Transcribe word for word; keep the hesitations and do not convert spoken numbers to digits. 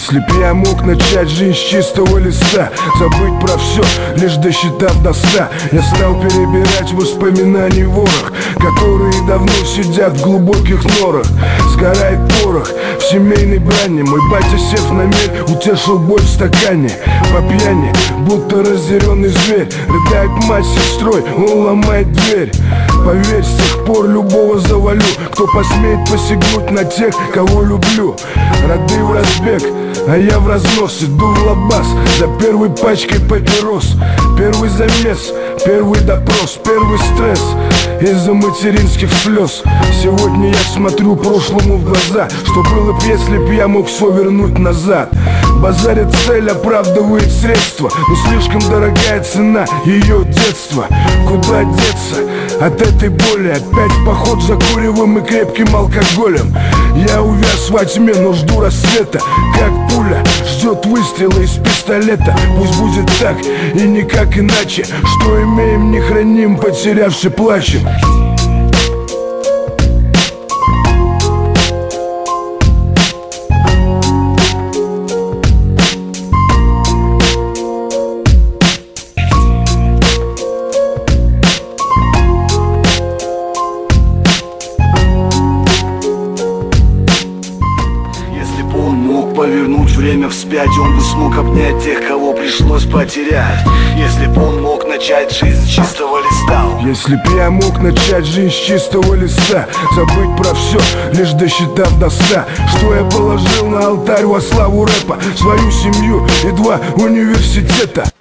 Если б я мог начать жизнь с чистого листа, забыть про все, лишь досчитав до ста, я стал перебирать воспоминаний ворох, которые давно сидят в глубоких норах. Сгорает порох в семейной брани. Мой батя, сев на мель, утешил боль в стакане. По пьяни, будто разъяренный зверь, рыдает мать с сестрой, он ломает дверь. Поверь, с тех пор любого завалю, кто посмеет посягнуть на тех, кого люблю. Роды в разбег, а я в разнос иду в лабаз за первой пачкой папирос. Первый замес, первый допрос, первый стресс из-за материнских слез. Сегодня я смотрю прошлому в глаза. Что было б, если б я мог все вернуть назад? Базарит цель, оправдывает средства, но слишком дорогая цена ее детства. Куда деться от этой боли? Опять в поход за куревом и крепким алкоголем. Я увяз во тьме, но жду рассвета, как пуля ждет выстрела из пистолета. Пусть будет так и никак иначе. Что имеем, не храним, потерявши плачем. Повернуть время вспять, он бы смог обнять тех, кого пришлось потерять. Если бы он мог начать жизнь с чистого листа. Если б я мог начать жизнь с чистого листа, забыть про все, лишь досчитав до ста. Что я положил на алтарь во славу рэпа: свою семью и два университета.